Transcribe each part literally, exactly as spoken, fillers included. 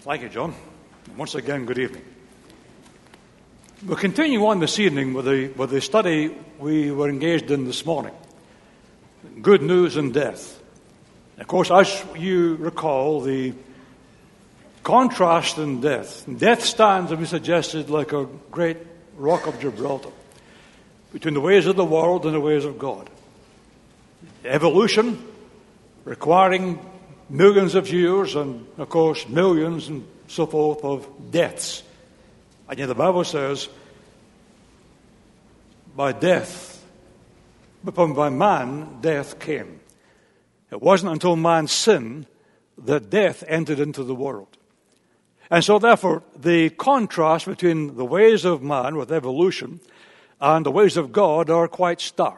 Thank you, John. Once again, good evening. We'll continue on this evening with the, with the study we were engaged in this morning. Good news and death. Of course, as you recall, the contrast in death. Death stands, as we suggested, like a great rock of Gibraltar between the ways of the world and the ways of God. Evolution, requiring millions of years and, of course, millions and so forth of deaths. And yet the Bible says, by death, upon by man, death came. It wasn't until man sinned that death entered into the world. And so, therefore, the contrast between the ways of man with evolution and the ways of God are quite stark.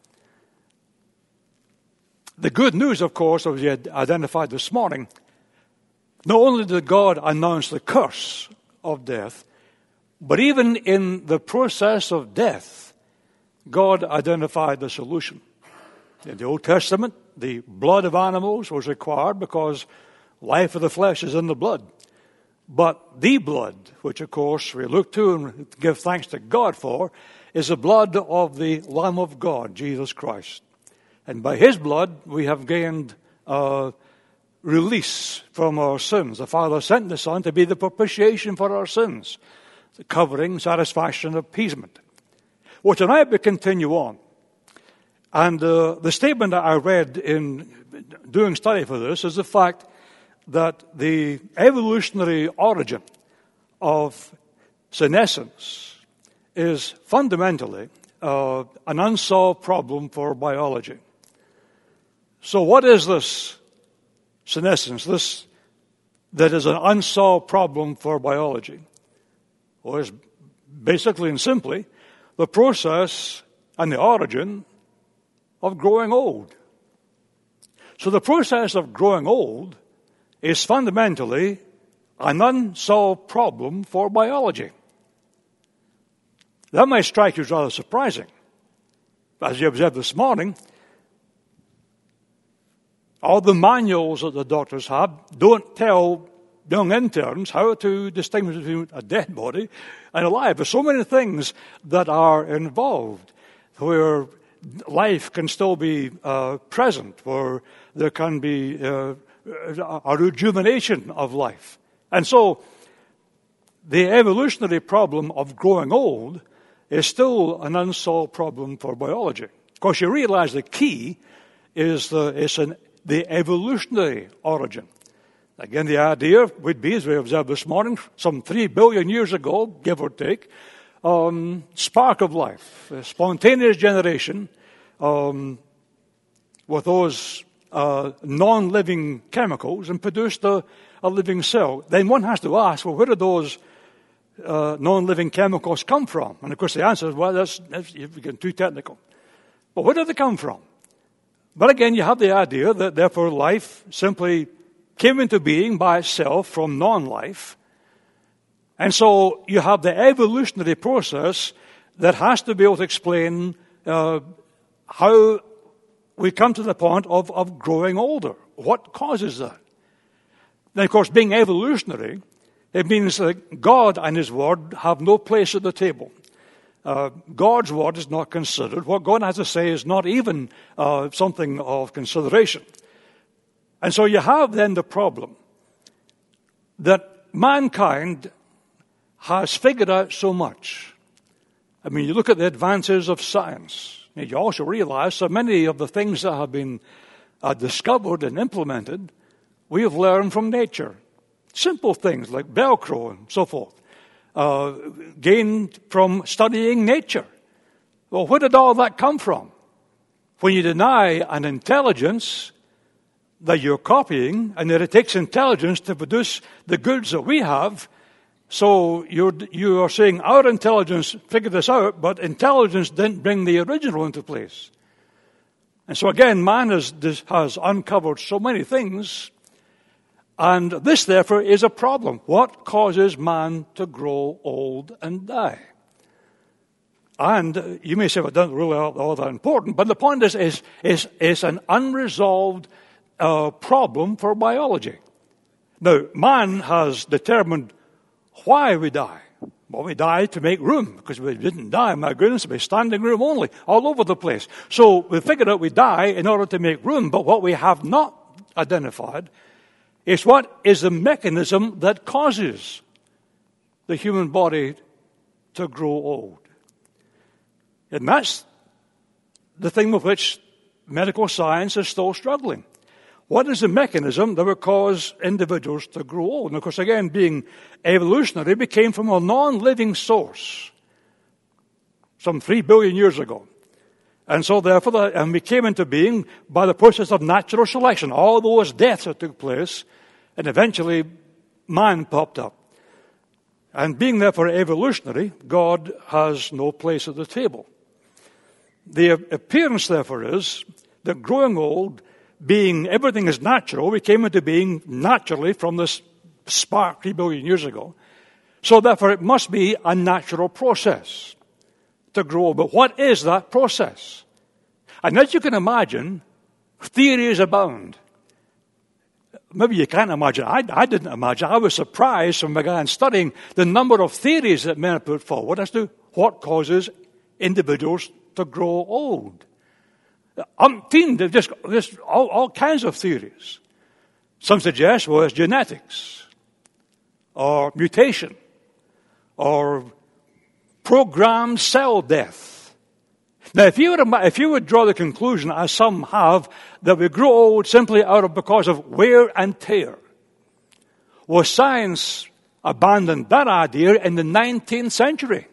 The good news, of course, as we had identified this morning, not only did God announce the curse of death, but even in the process of death, God identified the solution. In the Old Testament, the blood of animals was required because life of the flesh is in the blood. But the blood, which of course we look to and give thanks to God for, is the blood of the Lamb of God, Jesus Christ. And by his blood, we have gained uh, release from our sins. The Father sent the Son to be the propitiation for our sins, the covering, satisfaction, appeasement. Well, tonight we continue on. And uh, the statement that I read in doing study for this is the fact that the evolutionary origin of senescence is fundamentally uh, an unsolved problem for biology. So what is this senescence, this that is an unsolved problem for biology? Well, it's basically and simply the process and the origin of growing old. So the process of growing old is fundamentally an unsolved problem for biology. That might strike you as rather surprising. As you observed this morning, all the manuals that the doctors have don't tell young interns how to distinguish between a dead body and alive. There's so many things that are involved where life can still be uh, present, where there can be uh, a rejuvenation of life. And so the evolutionary problem of growing old is still an unsolved problem for biology. Of course, you realize the key is the, is an, the evolutionary origin. Again, the idea would be, as we observed this morning, some three billion years ago, give or take, um, spark of life, spontaneous generation um, with those uh, non-living chemicals and produced a, a living cell. Then one has to ask, well, where did those uh, non-living chemicals come from? And of course the answer is, well, that's, that's you're getting too technical. But where did they come from? But again, you have the idea that therefore life simply came into being by itself from non-life. And so you have the evolutionary process that has to be able to explain uh, how we come to the point of, of growing older. What causes that? Then, of course, being evolutionary, it means that God and his word have no place at the table. Uh, God's word is not considered. What God has to say is not even uh, something of consideration. And so you have then the problem that mankind has figured out so much. I mean, you look at the advances of science. You also realize so many of the things that have been uh, discovered and implemented, we have learned from nature. Simple things like Velcro and so forth, uh, gained from studying nature. Well, where did all that come from? When you deny an intelligence that you're copying, and that it takes intelligence to produce the goods that we have, so you're, you are saying our intelligence figured this out, but intelligence didn't bring the original into place. And so again, man has, has uncovered so many things, and this therefore is a problem. What causes man to grow old and die? And you may say, well, it doesn't really all, all that important, but the point is, is, is, is an unresolved uh, problem for biology. Now, man has determined why we die. Well, we die to make room, because we didn't die, my goodness, we're standing room only, all over the place. So we figured out we die in order to make room, but what we have not identified is what is the mechanism that causes the human body to grow old. And that's the thing with which medical science is still struggling. What is the mechanism that would cause individuals to grow old? And of course, again, being evolutionary, we came from a non-living source some three billion years ago. And so therefore, the, and we came into being by the process of natural selection. All those deaths that took place, and eventually man popped up. And being therefore evolutionary, God has no place at the table. The appearance, therefore, is that growing old, being everything is natural, we came into being naturally from this spark three billion years ago. So therefore, it must be a natural process to grow. But what is that process? And as you can imagine, theories abound. Maybe you can't imagine. I, I didn't imagine. I was surprised when I began studying the number of theories that men have put forward as to what causes individuals to grow old. Umpteen, they've just, just all, all kinds of theories. Some suggest, well, it's genetics, or mutation, or programmed cell death. Now, if you would, if you would draw the conclusion, as some have, that we grow old simply out of because of wear and tear, well, science abandoned that idea in the nineteenth century.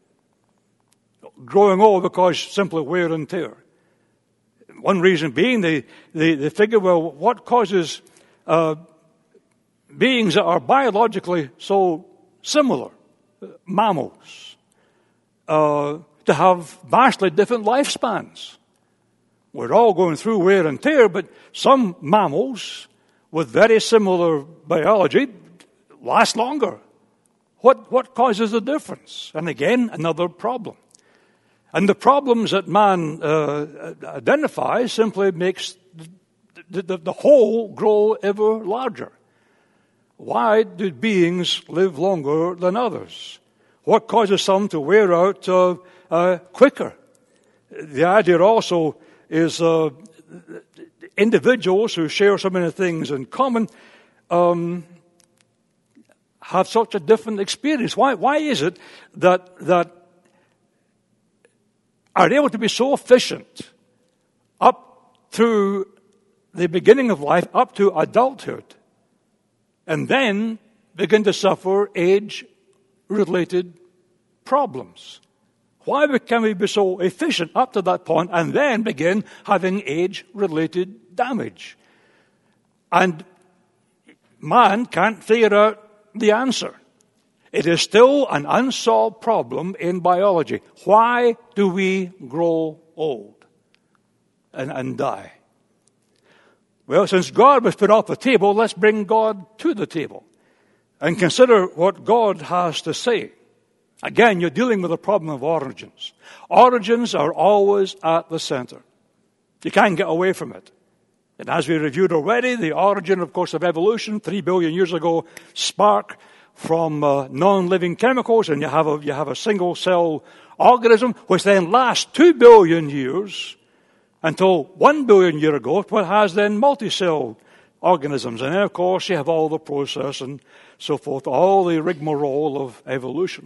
Growing old because simply wear and tear. One reason being they, they, they figure, well, what causes uh, beings that are biologically so similar, mammals, uh, to have vastly different lifespans? We're all going through wear and tear, but some mammals with very similar biology last longer. What, what causes the difference? And again, another problem. And the problems that man uh, identifies simply makes the, the, the whole grow ever larger. Why do beings live longer than others? What causes some to wear out uh, uh, quicker? The idea also is uh, individuals who share so many things in common um, have such a different experience. Why, why is it that that are able to be so efficient up through the beginning of life, up to adulthood, and then begin to suffer age-related problems? Why can we be so efficient up to that point and then begin having age-related damage? And man can't figure out the answer. It is still an unsolved problem in biology. Why do we grow old and, and die? Well, since God was put off the table, let's bring God to the table and consider what God has to say. Again, you're dealing with a problem of origins. Origins are always at the center. You can't get away from it. And as we reviewed already, the origin, of course, of evolution, three billion years ago, spark from uh, non-living chemicals, and you have a you have a single-cell organism, which then lasts two billion years until one billion years ago, what has then multi-cell organisms, and then of course you have all the process and so forth, all the rigmarole of evolution,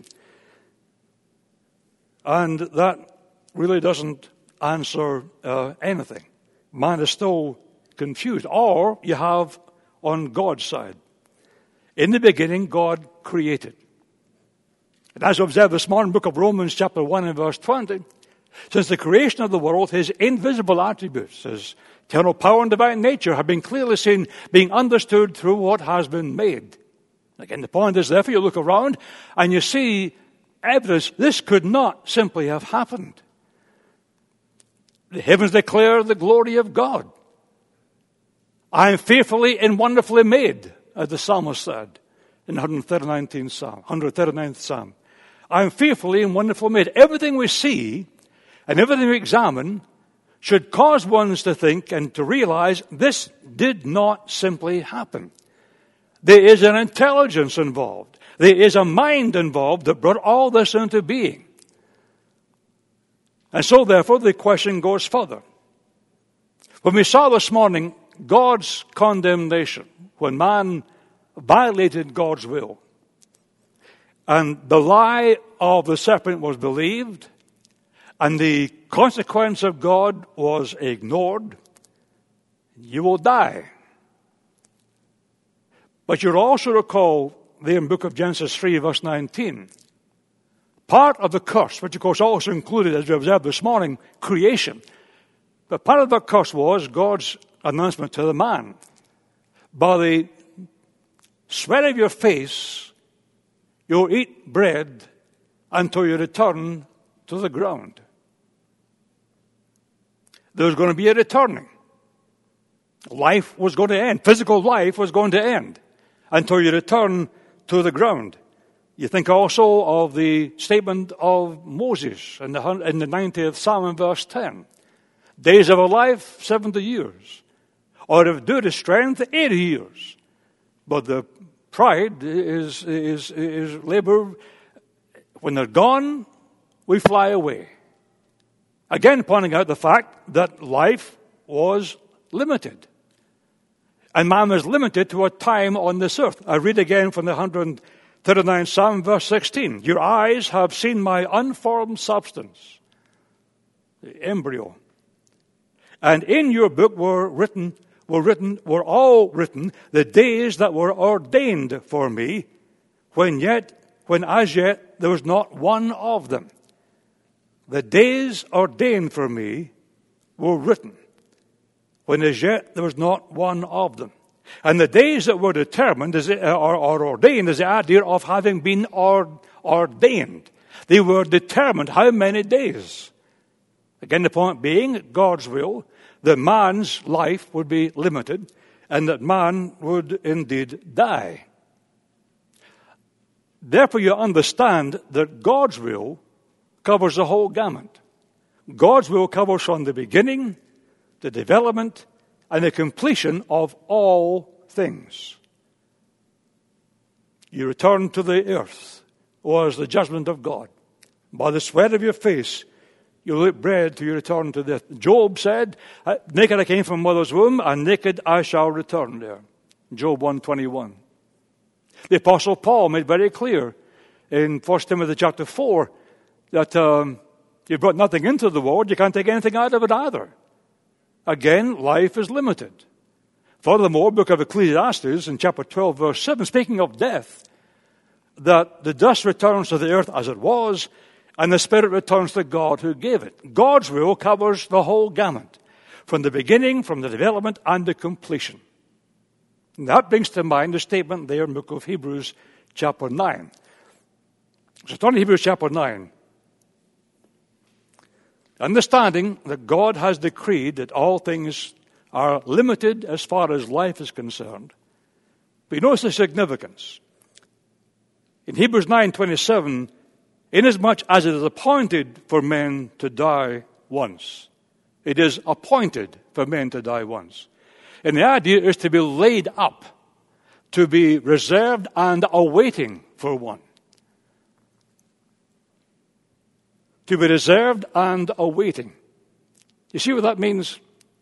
and that really doesn't answer uh, anything. Man is still confused. Or you have on God's side. In the beginning, God created. And as observed this morning, book of Romans, chapter one and verse twenty, since the creation of the world, his invisible attributes, his eternal power and divine nature, have been clearly seen, being understood through what has been made. Again, the point is, therefore, you look around and you see evidence this could not simply have happened. The heavens declare the glory of God. I am fearfully and wonderfully made, as the psalmist said in one thirty-ninth Psalm. one thirty-ninth Psalm. I am fearfully and wonderfully made. Everything we see and everything we examine should cause one to think and to realize this did not simply happen. There is an intelligence involved. There is a mind involved that brought all this into being. And so, therefore, the question goes further. When we saw this morning God's condemnation, when man violated God's will, and the lie of the serpent was believed, and the consequence of God was ignored, you will die. But you'll also recall there in the book of Genesis three, verse nineteen, part of the curse, which of course also included, as we observed this morning, creation. But part of the curse was God's announcement to the man. By the sweat of your face, you'll eat bread until you return to the ground. There's going to be a returning. Life was going to end. Physical life was going to end until you return to the ground. You think also of the statement of Moses in the, in the ninetieth Psalm in verse ten. Days of a life, seventy years. Or of duty strength, eighty years. But the pride is, is, is labor. When they're gone, we fly away. Again, pointing out the fact that life was limited. And man was limited to a time on this earth. I read again from the one hundred thirty-ninth Psalm, verse sixteen. Your eyes have seen my unformed substance, the embryo. And in your book were written, were written, were all written the days that were ordained for me, when yet, when as yet there was not one of them. The days ordained for me were written, when as yet there was not one of them. And the days that were determined is, or, or ordained is the idea of having been or, ordained. They were determined how many days. Again, the point being that God's will, that man's life would be limited, and that man would indeed die. Therefore, you understand that God's will covers the whole gamut. God's will covers from the beginning, the development, and the completion of all things. You return to the earth, or as the judgment of God. By the sweat of your face, you will eat bread till you return to death. Job said, naked I came from mother's womb, and naked I shall return there. Job one twenty-one. The Apostle Paul made very clear in First Timothy chapter four that um, you brought nothing into the world, you can't take anything out of it either. Again, life is limited. Furthermore, book of Ecclesiastes in chapter twelve, verse seven, speaking of death, that the dust returns to the earth as it was, and the spirit returns to God who gave it. God's will covers the whole gamut, from the beginning, from the development, and the completion. And that brings to mind the statement there in the book of Hebrews chapter nine. So turn to Hebrews chapter nine. Understanding that God has decreed that all things are limited as far as life is concerned. But notice the significance. In Hebrews nine twenty-seven, inasmuch as it is appointed for men to die once. It is appointed for men to die once. And the idea is to be laid up, to be reserved and awaiting for one. To be reserved and awaiting. You see what that means?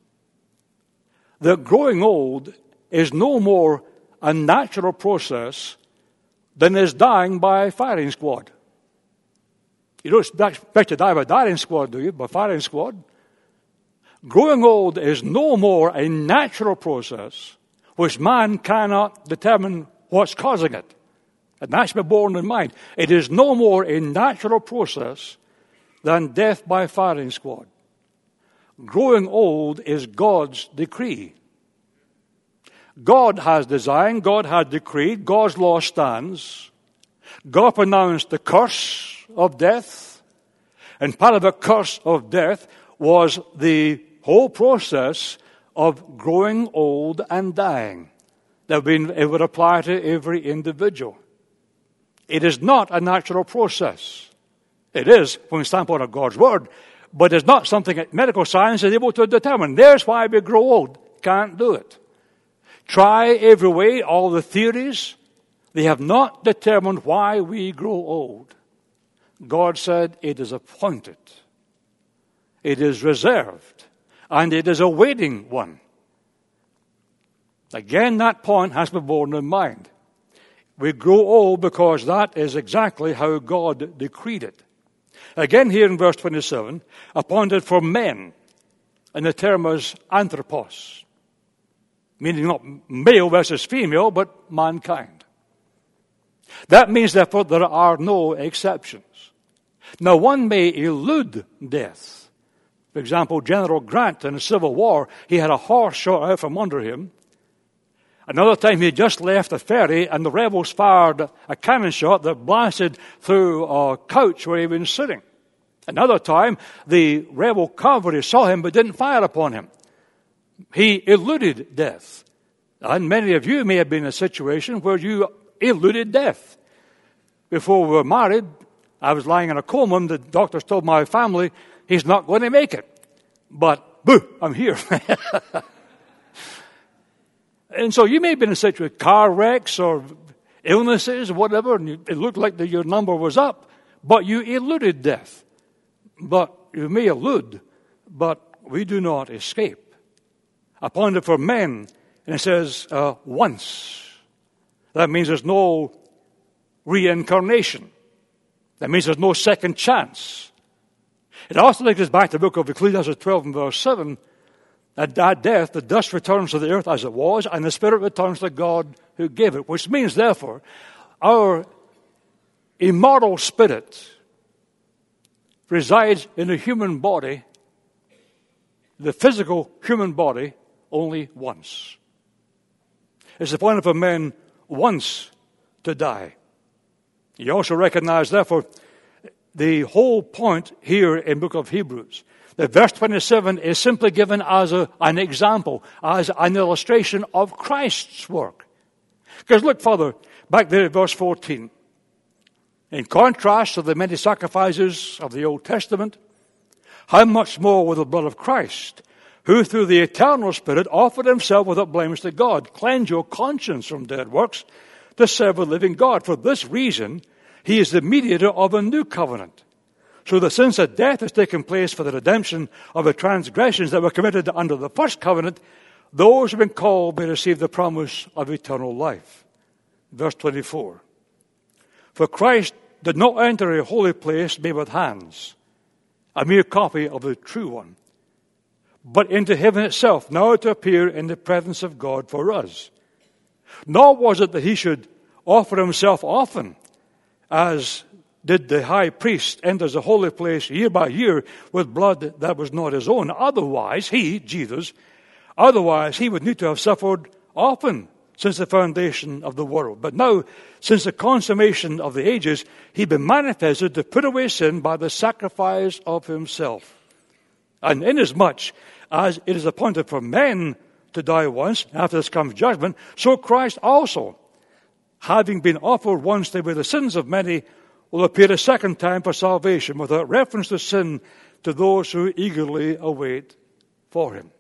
That growing old is no more a natural process than is dying by firing squad. You don't expect to die by firing squad, do you? By firing squad? Growing old is no more a natural process which man cannot determine what's causing it. And that's been born in mind. It is no more a natural process than death by firing squad. Growing old is God's decree. God has designed, God has decreed, God's law stands. God pronounced the curse of death, and part of the curse of death was the whole process of growing old and dying. That it would apply to every individual. It is not a natural process. It is from the standpoint of God's Word, but it's not something that medical science is able to determine. There's why we grow old. Can't do it. Try every way, all the theories, they have not determined why we grow old. God said it is appointed, it is reserved, and it is a waiting one. Again, that point has to be borne in mind. We grow old because that is exactly how God decreed it. Again, here in verse twenty-seven, appointed for men, and the term is anthropos, meaning not male versus female, but mankind. That means, therefore, there are no exceptions. Now, one may elude death. For example, General Grant in the Civil War, he had a horse shot out from under him. Another time he had just left a ferry and the rebels fired a cannon shot that blasted through a couch where he was sitting. Another time the rebel cavalry saw him but didn't fire upon him. He eluded death. And many of you may have been in a situation where you eluded death. Before we were married, I was lying in a coma and the doctors told my family he's not going to make it. But, boo, I'm here. And so you may have been in a situation with car wrecks or illnesses or whatever, and it looked like that your number was up, but you eluded death. But you may elude, but we do not escape. Appointed for men, and it says uh, once. That means there's no reincarnation. That means there's no second chance. It also takes us back to the book of Ecclesiastes twelve and verse seven. At that death, the dust returns to the earth as it was, and the spirit returns to God who gave it. Which means, therefore, our immortal spirit resides in a human body, the physical human body, only once. It's appointed for men once to die. You also recognize, therefore, the whole point here in the book of Hebrews. The verse twenty-seven is simply given as a, an example, as an illustration of Christ's work. Because look further, back there at verse fourteen. In contrast to the many sacrifices of the Old Testament, how much more will the blood of Christ, who through the eternal Spirit offered himself without blemish to God, cleanse your conscience from dead works to serve the living God. For this reason, he is the mediator of a new covenant. So that since a death has taken place for the redemption of the transgressions that were committed under the first covenant, those who have been called may receive the promise of eternal life. Verse twenty-four. For Christ did not enter a holy place made with hands, a mere copy of the true one, but into heaven itself, now to appear in the presence of God for us. Nor was it that he should offer himself often, as did the high priest enter the holy place year by year with blood that was not his own. Otherwise, he, Jesus, otherwise he would need to have suffered often since the foundation of the world. But now, since the consummation of the ages, he been manifested to put away sin by the sacrifice of himself. And inasmuch as it is appointed for men to die once, after this comes judgment, so Christ also, having been offered once to bear the sins of many, will appear a second time for salvation, without reference to sin, to those who eagerly await for him.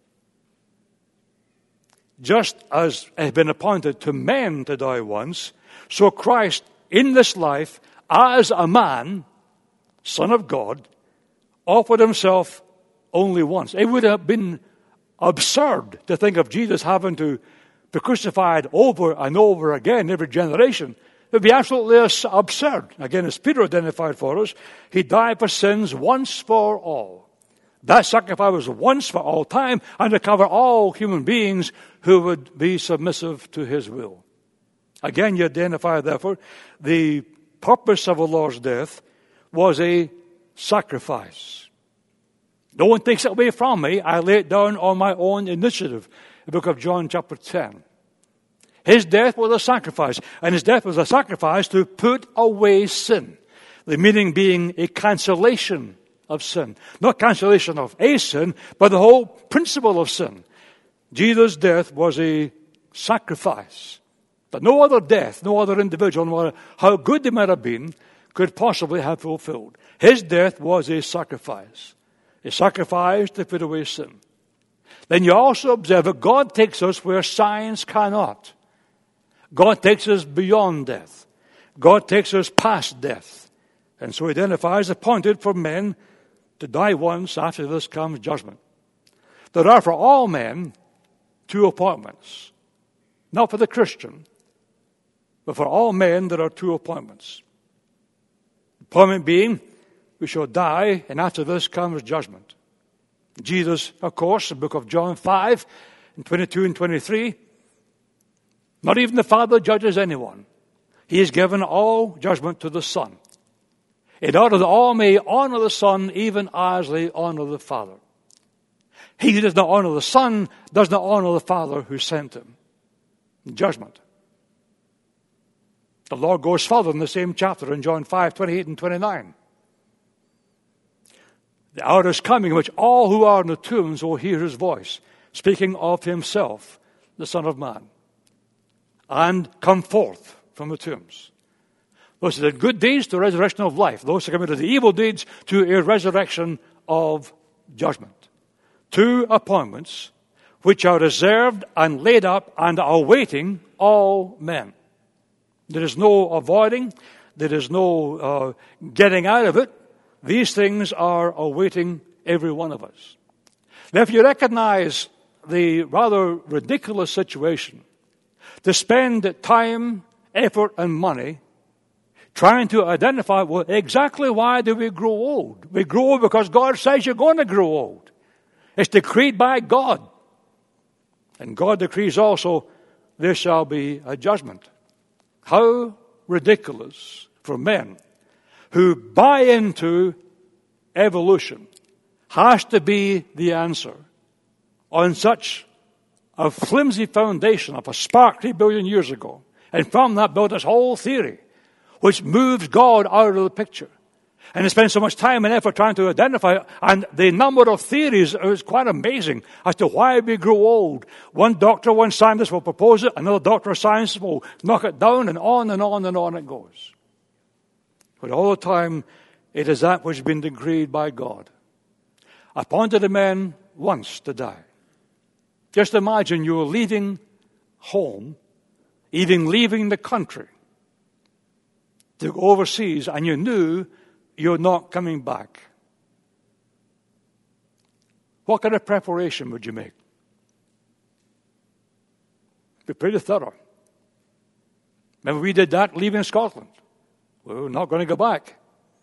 Just as it has been appointed to men to die once, so Christ in this life, as a man, Son of God, offered himself only once. It would have been absurd to think of Jesus having to be crucified over and over again every generation. It would be absolutely absurd. Again, as Peter identified for us, he died for sins once for all. That sacrifice was once for all time and to cover all human beings who would be submissive to his will. Again, you identify, therefore, the purpose of the Lord's death was a sacrifice. No one takes it away from me. I lay it down on my own initiative. The book of John chapter ten. His death was a sacrifice, and his death was a sacrifice to put away sin. The meaning being a cancellation of sin. Not cancellation of a sin, but the whole principle of sin. Jesus' death was a sacrifice that no other death, no other individual, no matter how good they might have been, could possibly have fulfilled. His death was a sacrifice. A sacrifice to put away sin. then you also observe that God takes us where science cannot. God takes us beyond death. God takes us past death. And so he identifies appointed for men to die once, after this comes judgment. There are for all men two appointments. Not for the Christian, but for all men there are two appointments. Appointment being, we shall die, and after this comes judgment. Jesus, of course, in the book of John five, and twenty-two and twenty-three, not even the Father judges anyone. He has given all judgment to the Son, in order that all may honor the Son even as they honor the Father. He who does not honor the Son does not honor the Father who sent him. Judgment. The Lord goes further in the same chapter in John five, twenty-eight and twenty-nine. The hour is coming in which all who are in the tombs will hear his voice, speaking of himself, the Son of Man, and come forth from the tombs. Those who did good deeds to resurrection of life. Those who committed the evil deeds to a resurrection of judgment. Two appointments which are reserved and laid up and awaiting all men. There is no avoiding. There is no uh, getting out of it. These things are awaiting every one of us. Now, if you recognize the rather ridiculous situation to spend time, effort, and money trying to identify, well, exactly why do we grow old? We grow old because God says you're going to grow old. It's decreed by God. And God decrees also, there shall be a judgment. How ridiculous for men who buy into evolution has to be the answer on such a flimsy foundation of a spark three billion years ago. And from that built this whole theory, which moves God out of the picture. And they spend so much time and effort trying to identify it. And the number of theories is quite amazing as to why we grow old. One doctor, one scientist will propose it. Another doctor of science will knock it down, and on and on and on it goes. But all the time, it is that which has been decreed by God. Appointed a man once to die. Just imagine you're leaving home, even leaving the country, to go overseas, and you knew you're not coming back. What kind of preparation would you make? Be pretty thorough. Remember, we did that leaving Scotland. We were not going to go back.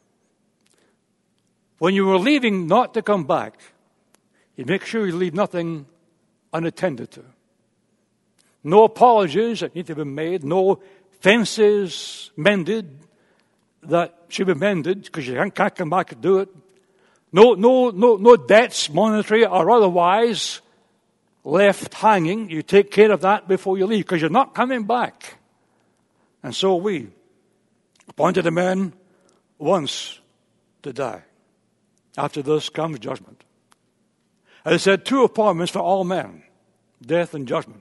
When you were leaving not to come back, you make sure you leave nothing unattended to. No apologies that need to be made, no fences mended that should be mended because you can't come back and do it. No, no, no, no debts, monetary or otherwise, left hanging. You take care of that before you leave because you're not coming back. And so we appointed a man once to die. After this comes judgment. As I said, two appointments for all men, death and judgment.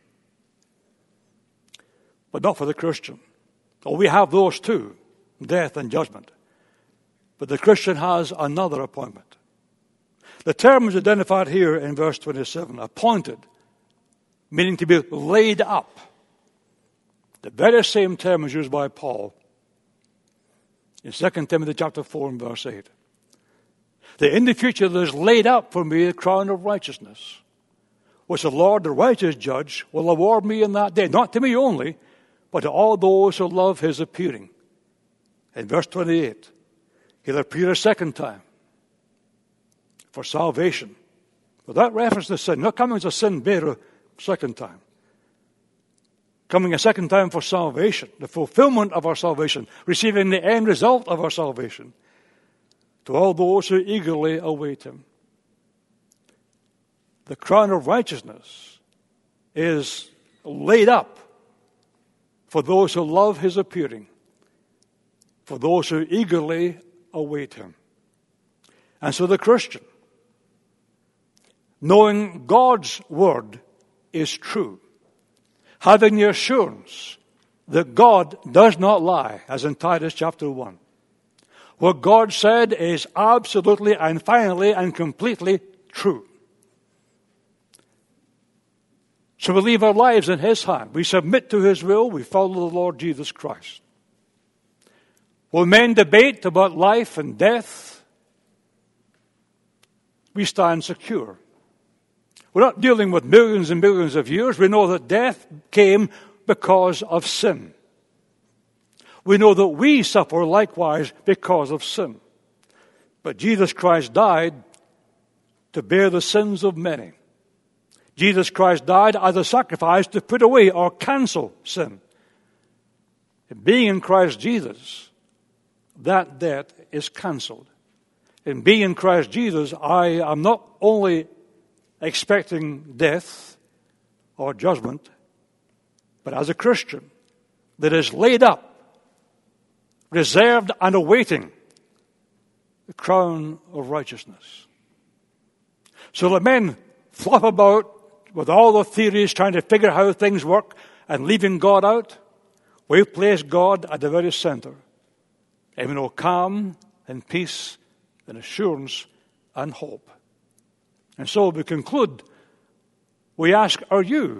But not for the Christian. Oh, we have those two, death and judgment. But the Christian has another appointment. The term is identified here in verse twenty-seven, appointed, meaning to be laid up. The very same term is used by Paul in Second Timothy chapter four and verse eight. That in the future there is laid up for me a crown of righteousness, which the Lord, the righteous judge, will award me in that day. Not to me only, but to all those who love his appearing. In verse twenty-eight, he'll appear a second time for salvation. Without reference to sin, not coming as a sin bearer second time. Coming a second time for salvation, the fulfillment of our salvation, receiving the end result of our salvation. To all those who eagerly await him. The crown of righteousness is laid up for those who love his appearing, for those who eagerly await him. And so the Christian, knowing God's word is true, having the assurance that God does not lie, as in Titus chapter one. What God said is absolutely and finally and completely true. So we leave our lives in His hand. We submit to His will. We follow the Lord Jesus Christ. Will men debate about life and death? We stand secure. We're not dealing with millions and millions of years. We know that death came because of sin. We know that we suffer likewise because of sin. But Jesus Christ died to bear the sins of many. Jesus Christ died as a sacrifice to put away or cancel sin. And being in Christ Jesus, that debt is canceled. In being in Christ Jesus, I am not only expecting death or judgment, but as a Christian that is laid up, reserved and awaiting the crown of righteousness. So the men flop about with all the theories trying to figure how things work and leaving God out. We've placed God at the very center. And we know calm and peace and assurance and hope. And so we conclude, we ask, are you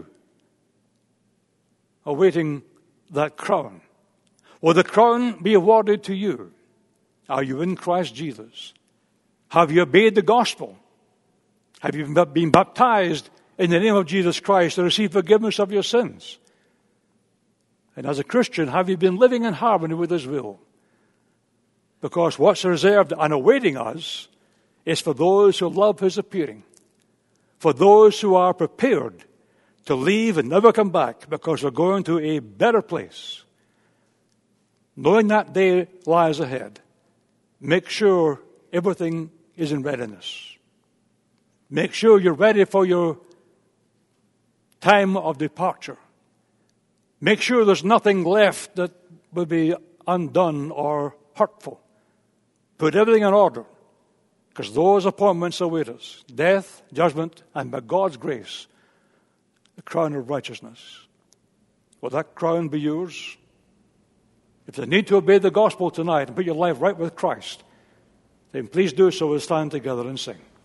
awaiting that crown? Will the crown be awarded to you? Are you in Christ Jesus? Have you obeyed the gospel? Have you been baptized in the name of Jesus Christ to receive forgiveness of your sins? And as a Christian, have you been living in harmony with His will? Because what's reserved and awaiting us is for those who love His appearing, for those who are prepared to leave and never come back because we're going to a better place. Knowing that day lies ahead, make sure everything is in readiness. Make sure you're ready for your time of departure. Make sure there's nothing left that will be undone or hurtful. Put everything in order, because those appointments await us. Death, judgment, and by God's grace, the crown of righteousness. Will that crown be yours? If you need to obey the gospel tonight and put your life right with Christ, then please do so. We'll stand together and sing.